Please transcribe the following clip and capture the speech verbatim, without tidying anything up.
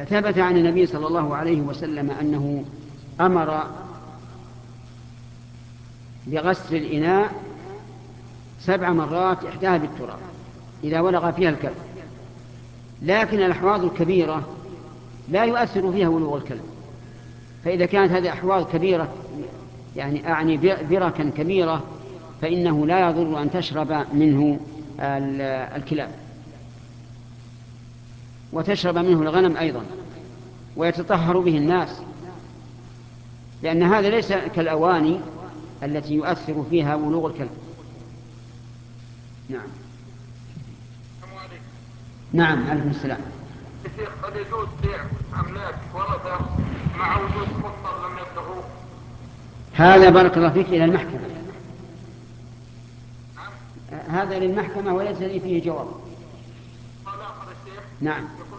ثبت عن النبي صلى الله عليه وسلم أنه أمر بغسل الإناء سبع مرات إحداها بالتراب إذا ولغ فيها الكلب، لكن الأحواض الكبيرة لا يؤثر فيها ولوغ الكلب، فإذا كانت هذه أحواض كبيرة يعني أعني بركا كبيرة فإنه لا يضر أن تشرب منه الكلاب، وتشرب منه الغنم أيضا، ويتطهر به الناس، لأن هذا ليس كالأواني التي يؤثر فيها ولوغ الكلب. نعم. نعم عليكم السلام. الشيخ هل يجوز بيع أملاك ورثة مع وجود مضطر لم يبلغوه؟ هذا بارك الله فيك إلى المحكمة. نعم. هذا للمحكمة وليس لي فيه جواب. قال آخر الشيخ. نعم.